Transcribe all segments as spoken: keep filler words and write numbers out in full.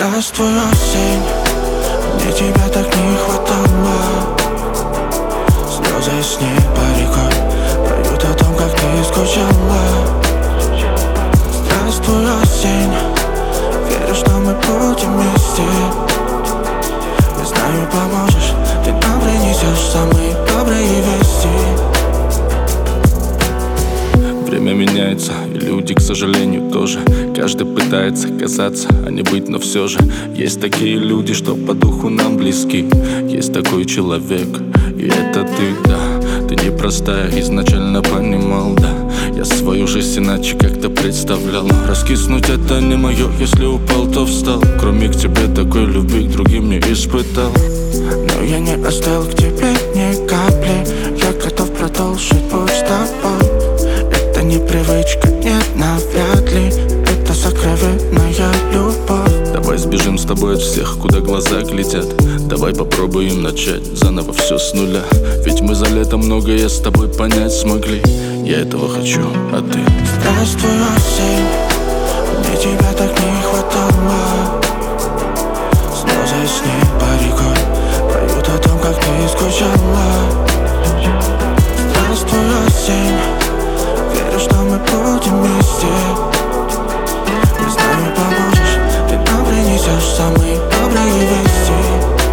Здравствуй, осень, мне тебя так не хватало. Слезы с неба рекой поют о том, как ты скучала. Здравствуй, осень, верю, что мы будем вместе. Я знаю, поможешь, ты нам принесешь самые добрые вести. Время меняется, и люди, к сожалению, тоже. Каждый пытается казаться, а не быть, но все же есть такие люди, что по духу нам близки. Есть такой человек, и это ты, да. Ты непростая, изначально понимал, да. Я свою жизнь иначе как-то представлял. Раскиснуть это не мое, если упал, то встал. Кроме к тебе такой любви к другим не испытал. Но я не оставил к тебе ни капли. Я готов продолжить путь с тобой. Это не привычка, нет, навряд ли. Это сокровенная любовь. Давай сбежим с тобой от всех, куда глаза глядят. Давай попробуем начать заново все с нуля. Ведь мы за лето многое с тобой понять смогли. Я этого хочу, а ты? Здравствуй, осень, мне тебя так не хватало. Слезы с неба рекой поют о том, как ты скучала. Здравствуй, осень, верю, что мы будем вместе. Я знаю, поможешь, ты нам принесешь самые добрые вести.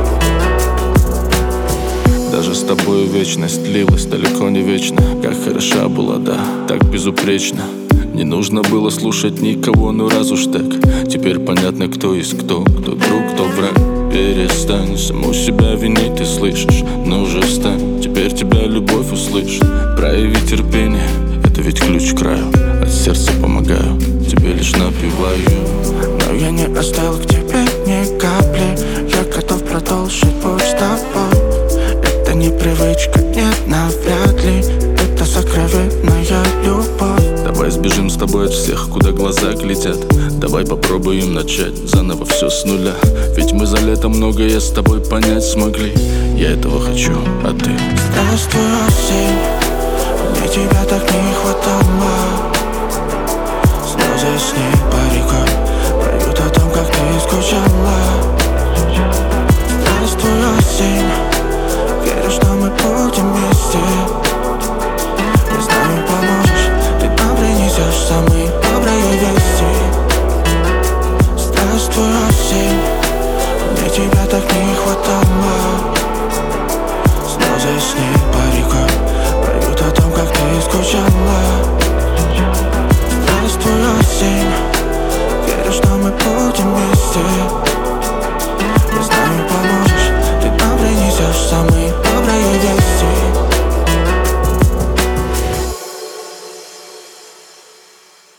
Даже с тобой вечность длилась далеко не вечно. Как хороша была, да, так безупречно. Не нужно было слушать никого, ну раз уж так. Теперь понятно, кто есть кто, кто друг, кто враг. Перестань саму себя винить, ты слышишь? Ну же встань, теперь тебя любовь услышит. Прояви терпение, это ведь ключ к краю. От сердца помогаю, тебе лишь напеваю. Но я не оставил к тебе ни капли. Я готов продолжить путь с тобой. Это не привычка, нет, навряд ли. Это сокровенная любовь. Давай сбежим с тобой от всех, куда глаза глядят. Давай попробуем начать заново все с нуля. Ведь мы за лето многое с тобой понять смогли. Я этого хочу, а ты? Здравствуй, осень, мне тебя так не хватало. Слезы с неба рекой поют о том, как ты скучала. Здравствуй, осень, верю, что мы будем вместе. Я знаю, поможешь, ты нам принесешь самые добрые вести. Здравствуй, осень, мне тебя так не хватало. Слезы с неба рекой поют о том, как ты скучала. Здравствуй, осень, верю, что мы будем вместе.